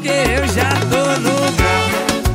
porque eu já tô no grau.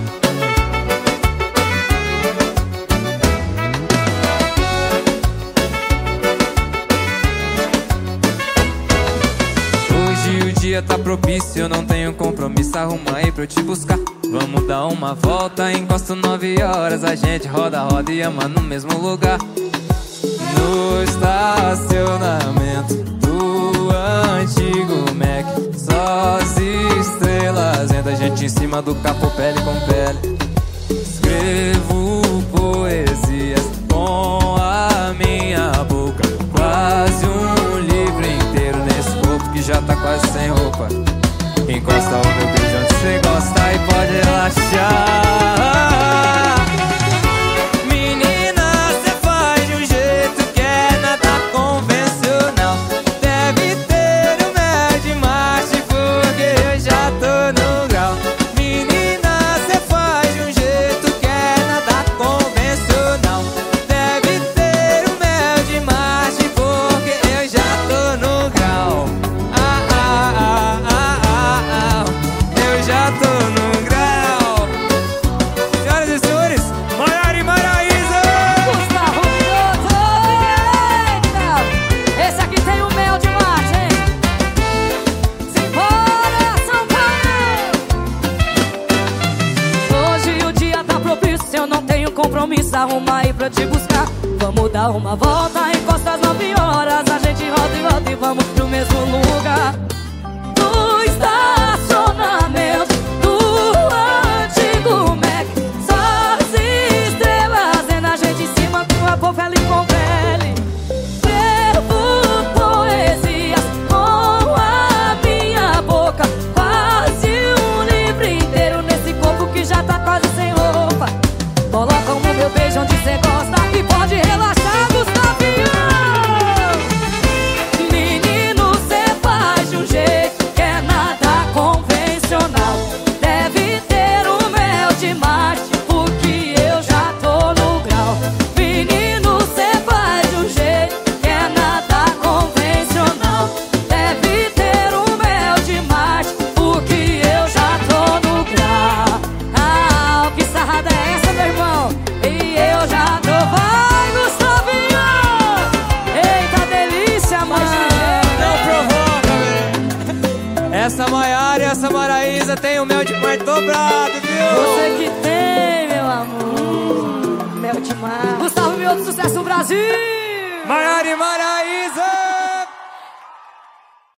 Hoje o dia tá propício, eu não tenho compromisso. Arruma aí pra eu te buscar. Vamos dar uma volta, encosto 9 horas. A gente roda, roda e ama no mesmo lugar. No estacionamento do antigo Mac, só as estrelas vendo a gente em cima do capô, pele com pele. Escrevo poesias com a minha boca, quase um livro inteiro nesse corpo que já tá quase sem roupa. Encosta o meu beijo onde cê gosta e pode relaxar. Menina, cê faz de um jeito que é nada convencional. Deve ter um mel de Marte porque eu já tô no grau. Menina, cê faz de um jeito que é nada convencional. Deve ter um mel de Marte porque eu já tô no grau. Eu já tô no grau. Senhoras e senhores, Maiara e Maraísa. Gustavo Mioto, eita! Esse aqui tem o mel de Marte, hein? Simbora, São Paulo! Hoje o dia tá propício, eu não tenho compromisso. Arruma aí pra te buscar. Vamos dar uma volta, encosta às 9 horas. A gente roda e volta e vamos pro mesmo lugar. No estacionamento do antigo Mac, só as estrelas vendo a gente em cima com a boca ali com pele. Escrevo poesias com a minha boca, quase um livro inteiro nesse corpo que já tá quase sem roupa. Coloca o meu beijo onde cê gosta e pode relaxar, Gustavinho. Menino, cê faz de um jeito que é nada convencional. Deve ter um mel de Marte porque eu já tô no grau. Menino, cê faz de um jeito que é nada convencional. Deve ter um mel de Marte porque eu já tô no grau. Ah, que sarrada é essa, meu irmão? E eu já tô. Vai, Gustavinho! Eita delícia, mano! Não provoca, velho. Essa Maiara e essa Maraísa tem o mel de Marte dobrado, viu? Você que tem, meu amor. Mel de mar. Gustavo Mioto, sucesso Brasil! Maiara e Maraísa.